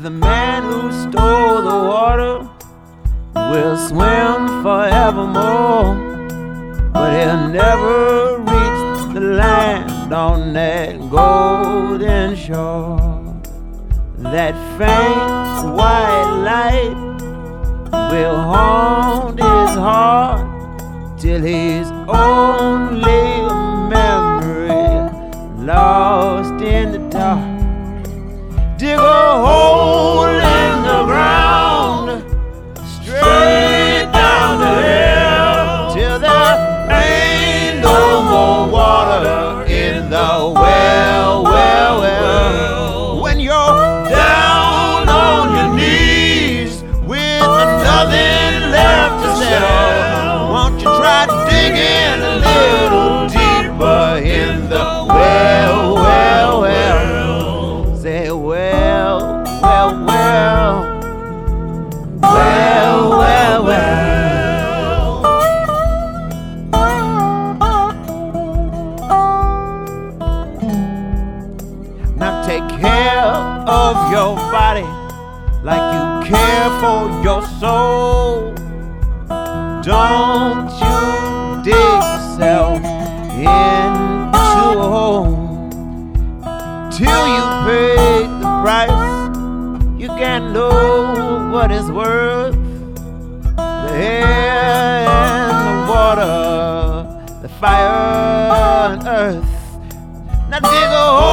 The man who stole the water will swim forevermore, but he'll never reach the land on that golden shore. That faint white light will haunt his heart till he's only a memory lost in the dark. Dig a hole in the ground, straight down the hill, till there ain't no more water in the well, well, well. When you're down on your knees with nothing left to sell, won't you try to dig in a little deeper in the well, well, well. Say well, well, well, well, well, well. Now take care of your body like you care for your soul. Don't you dig yourself into a hole till you pay the price. You can't know what it's worth. The air and the water, the fire and earth. Now dig a hole